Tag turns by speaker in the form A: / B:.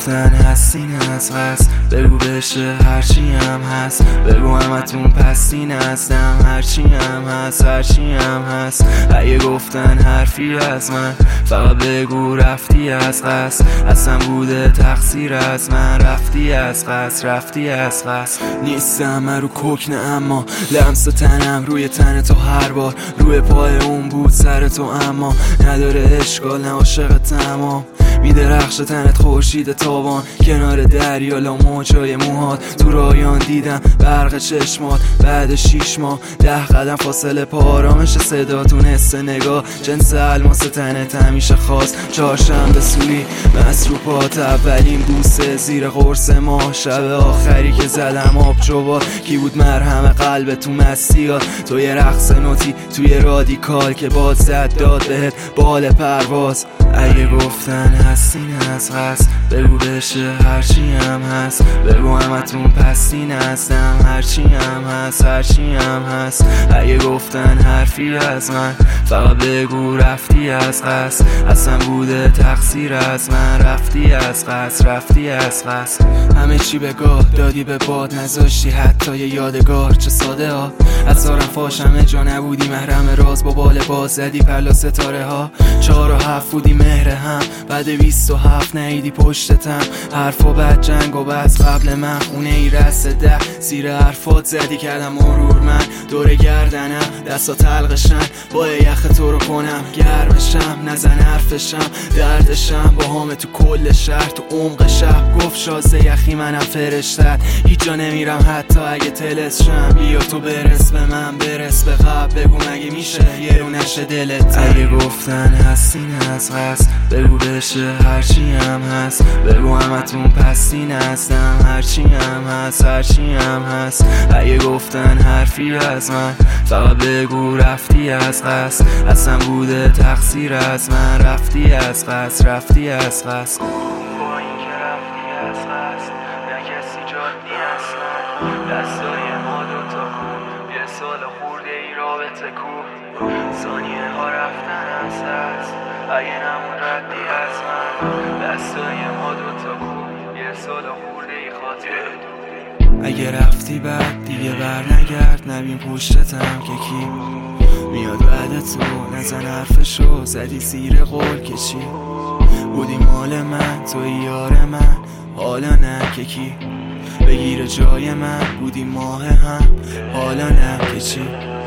A: گفتن هستین از هست، بگو بشه هرچی هم هست، بگو همتون پستین هستم، هرچی هم هست هرچی هم هست. اگه گفتن حرفی از من، فقط بگو رفتی از قصد، اصلا بوده تقصیر از من، رفتی از قصد رفتی از قصد. نیستم من رو کوکنه، اما لمس تنم روی تن تو هر بار، روی پای اون بود سر تو، اما نداره اشکال، نه عاشق تمام. میدرخش تنت خورشید تابان، کنار دریا لا موجای موهات، تو رایان دیدم برق چشمات. بعد 6 ماه 10 قدم فاصله پارامش صدا، تونسته نگاه جنس الماس تنت همیشه خاص. چهارشنبه سوری مصروفات، اولین بوسه زیر قرص ماه، شب آخری که زدم آب چوبات. کی بود مرهم قلب تو مسیات، تو یه رقص نوتی توی رادیکال که باد زد داد بهت بال پرواز. اگه گفتن هستین از هست، بگو بشه هرچی هم هست، بگو همتون پستین هستم، هرچی هم هست هرچی هم هست. اگه گفتن حرفی از من، فقط بگو رفتی از قصد، اصلا بوده تقصیر از من، رفتی از قصد رفتی از قصد. همه چی به گاه دادی به باد، نذاشتی حتی یه یادگار. چه ساده ها هزارم فاش، همه جا نبودی محرم راز، با بال باز زدی پلا ستاره ها. 4 و 7 بودی مهر هم، بعد 27 نیدی پشتتم. حرف و بعد جنگ و بس قبل من، خونه ای رست 10 زیر حرفات زدی، کردم مرور من دور گردنم، دستا تلقشن با یخ تو رو کنم گرمشم، نزن حرفشم دردشم با همه تو کل شهر، تو عمق شب گفت شازده یخی منم فرشتت، هیچ جا نمیرم حتی اگه تلسشم. بیا تو برس به من برس به قبل، بگو مگه میشه یه رو نشه دلت. اگه گفتن هستین از هست، بگو بشه هرچی هم هست، بگو همتون پستین هستم، هرچی هم هست هرچی هم هست. اگه گفتن حرفی از من، فقط بگو رفتی از قصد، اصلا بوده تقصیر از من، رفتی از قصد رفتی از قصد. با این که رفتی از قصد، نه کسی جادی اصلا، دستای ما دوتا کو، یه سال خورده ای رابطه کو، ثانیه ها رفتن از هست، اگه نمون ردی از من، دستای ما دوتا کو، یه سال خورده ای خاطره دو. اگه رفتی بعد دیگه بر نگرد، نبین پشتتم که کی میاد بعد تو، نزن حرفشو زدی زیر قول که چی بودی مال من، توی یار من، حالا نه که کی بگیره جای من، بودی ماه هم، حالا نه که چی.